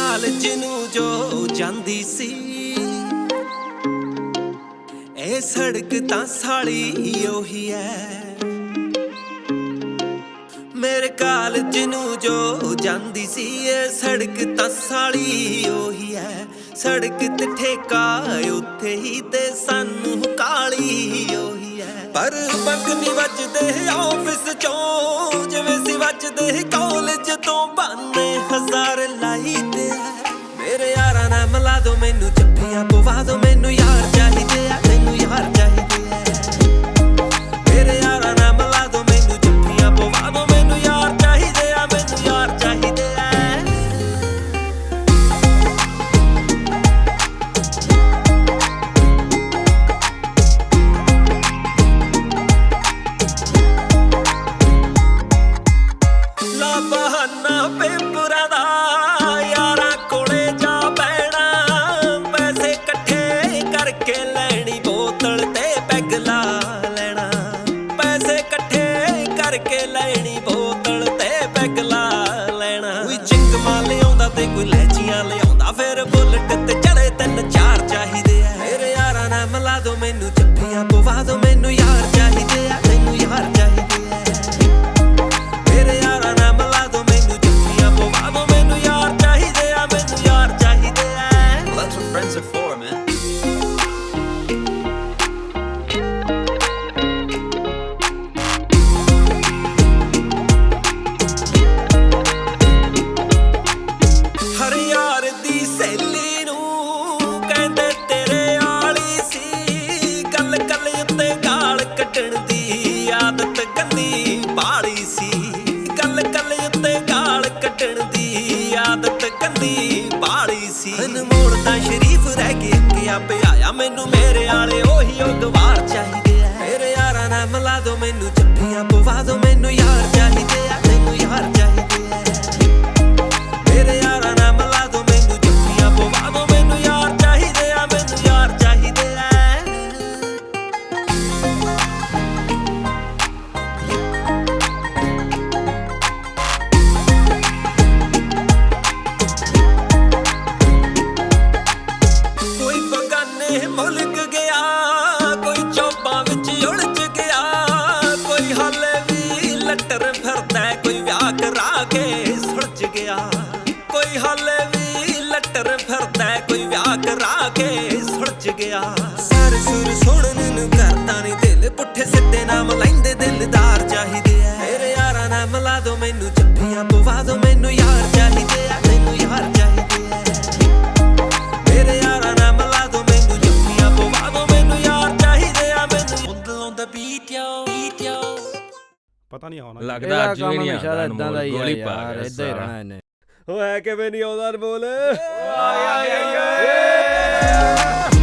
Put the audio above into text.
College ਨੂੰ ਜੋ ਜਾਂਦੀ ਸੀ, ਇਹ ਸੜਕ ਤਾਂ ਸਾਲੀ ਉਹੀ ਐ। ਮੇਰੇ ਕਾਲਜ ਨੂੰ ਜੋ ਜਾਂਦੀ ਸੀ, ਇਹ ਸੜਕ ਤਾਂ ਸਾਲੀ ਉਹੀ ਐ। ਸੜਕ ਤੇ ਠੇਕਾ ਉੱਥੇ ਹੀ ਤੇ ਸਾਨੂੰ ਕਾਲੀ ਉਹੀ ਐ। ਪਰ ਬੰਕ ਨੀ ਵੱਜਦੇ ਆਫਿਸ ਚੋਂ, ਜਿਵੇਂ ਸੀ ਵੱਜਦੇ ਕਾਲਜ ਤੋਂ ਬਾਨੇ ਹਜ਼ਾਰ ਲਾਈਦੇ ਐ। ਮੇਰੇ ਯਾਰਾਂ ਨਾਲ ਮਿਲਾ ਦੋ ਮੈਨੂੰ, ਜੱਫੀਆਂ ਪਵਾ ਦੋ ਮੈਨੂੰ, ਯਾਰ ਚਾਹੀਦੇ ਆ ਮੈਨੂੰ, ਯਾਰ ਚਾਹੀਦੇ ਆ। ਮੇਰੇ ਯਾਰਾਂ ਨਾਲ ਮਿਲਾ ਦੋ ਮੈਨੂੰ, ਜੱਫੀਆਂ ਪਵਾ ਦੋ ਮੈਨੂੰ, ਯਾਰ ਚਾਹੀਦੇ ਆ ਮੈਨੂੰ, ਯਾਰ ਚਾਹੀਦੇ ਆ। ਲਾ ਬਹਾਨਾ ਪੇਪਰਾਂ ਦਾ, ਯਾਰਾਂ ਕੋਲੇ ਜਾ ਬਹਿਣਾ, ਪੈਸੇ ਇਕੱਠੇ ਕਰਕੇ ਲੈਣੀ ਬੋਤਲ ਤੇ ਪੈਗ ਲਾ ਲੈਣਾ। ਪੈਸੇ ਇਕੱਠੇ ਕਰਕੇ ਲੈਣੀ ਬੋਤਲ ਤੇ ਪੈਗ ਲਾ ਲੈਣਾ। ਕੋਈ ਚਿੰਗਮਾਂ ਲਿਆਉਂਦਾ ਤੇ ਕੋਈ ਲੈਚੀਆਂ ਲਿਆਉਂਦਾ, ਫਿਰ ਬੁਲਟ ਤੇ ਚੜੇ ਤਿੰਨ ਚਾਰ ਚਾਹੀਦੇ ਆ। ਮੇਰੇ ਯਾਰਾਂ ਨਾਲ ਮਿਲਾ ਦੋ ਮੈਨੂੰ, ਜੱਫੀਆਂ ਪਵਾ ਦੋ ਮੈਨੂੰ, ਯਾਰ ਚਾਹੀਦੇ ਆ ਮੈਨੂੰ, ਯਾਰ ਚਾਹੀਦੇ ਆ। ਮੇਰੇ ਯਾਰਾਂ ਨਾਲ ਮਿਲਾ ਦੋ ਮੈਨੂੰ, ਜੱਫੀਆਂ ਪਵਾ ਦੋ ਮੈਨੂੰ, ਯਾਰ ਚਾਹੀਦੇ ਆ ਮੈਨੂੰ, ਯਾਰ ਚਾਹੀਦੇ ਆ। That's what friends are for, man. ਹਰ ਯਾਰ ਦੀ ਸਹੇਲੀ ਨੂੰ ਕਹਿੰਦੇ ਤੇਰੇ ਆਲੀ ਸੀ, ਗੱਲ ਗੱਲ ਉੱਤੇ ਗਾਲ ਕੱਢਣ ਦੀ ਆਦਤ ਗੰਦੀ ਪਾਲੀ ਸੀ। ਗੱਲ ਗੱਲ ਉੱਤੇ ਗਾਲ ਕੱਢਣ ਦੀ ਆਦਤ ਗੰਦੀ ਪਾਲੀ ਸੀ। ਅਨਮੋਲ ਤਾਂ ਸ਼ਰੀਫ ਰਹਿ ਕੇ ਅੱਗੇ ਆਪੇ ਆਇਆ, ਮੈਨੂੰ ਮੇਰੇ ਆਲੇ ਉਹੀ ਉਹ ਗਵਾਰ ਚਾਹੀਦੇ ਆ। ਮੇਰੇ ਯਾਰਾਂ ਨਾਲ ਮਿਲਾ ਦੋ ਮੈਨੂੰ, ਜੱਫੀਆਂ ਪਵਾ ਦੋ ਮੈਨੂੰ, ਯਾਰ ਚਾਹੀਦੇ ਆ ਮੈਨੂੰ, ਯਾਰ ਚਾਹੀਦੇ ਆ। ਮੇਰੇ ਯਾਰਾਂ ਨਾਲ ਮਿਲਾ ਦੋ ਮੈਨੂੰ, ਜੱਫੀਆਂ ਪਵਾ ਦੋ ਮੈਨੂੰ, ਯਾਰ ਚਾਹੀਦੇ ਆ ਮੈਨੂੰ, ਯਾਰ ਚਾਹੀਦੇ ਆ। ਕੋਈ ਬਗਾਨੇ ਮੁਲਕ ਗਿਆ, ਕੋਈ ਚੌਪਾਂ ਵਿੱਚ ਉਲਝ ਗਿਆ, ਕੋਈ ਹਾਲੇ ਵੀ ਲੱਟਰ ਫਿਰਦਾ, ਕੋਈ ਵਿਆਹ ਕਰਾ ਕੇ ਸੁਲਝ ਗਿਆ। ਕੋਈ ਹਾਲੇ ਵੀ ਲੱਟਰ ਫਿਰਦਾ, ਕੋਈ ਵਿਆਹ ਕਰਾ ਕੇ ਸੁਲਝ ਗਿਆ। ਸਰ ਸੁਰ ਸੁਣਨ ਨੂੰ ਕਰਦਾ ਨੀ ਦਿਲ, ਪੁੱਠੇ ਸਿੱਧੇ ਨਾਮ ਲੈਂਦੇ ਦਿਲਦਾਰ ਚਾਹੀਦੇ ਆ। ਮੇਰੇ ਯਾਰਾਂ ਨਾਲ ਮਿਲਾ ਦੋ ਮੈਨੂੰ, ਜੱਫੀਆਂ ਪਵਾ ਦੋ ਮੈਨੂੰ, ਯਾਰ ਚਾਹੀਦੇ ਆ ਮੈਨੂੰ, ਯਾਰ ਚਾਹੀਦੇ ਆ। ਮੇਰੇ ਯਾਰਾਂ ਨਾਲ ਮਿਲਾ ਦੋ ਮੈਨੂੰ, ਜੱਫੀਆਂ ਪਵਾ ਦੋ ਮੈਨੂੰ, ਯਾਰ ਚਾਹੀਦੇ ਆ ਮੈਨੂੰ। On the beat yo, beat yo. ਪਤਾ ਨਹੀਂ ਆਉਣਾ ਲੱਗਦਾ ਅੱਜ ਵੀ ਨਹੀਂ ਆਉਂਦਾ ਇਦਾਂ ਦਾ ਹੀ ਗੋਲੀ ਪਾ ਯਾਰ, ਗਿਆ ਇਦਾਂ ਹੀ ਰਹਿਣਾ ਇਹਨੇ। ਓ ਹੈ ਕਿਵੇਂ ਨਹੀਂ ਆਉਂਦਾ ਅਨਮੋਲ।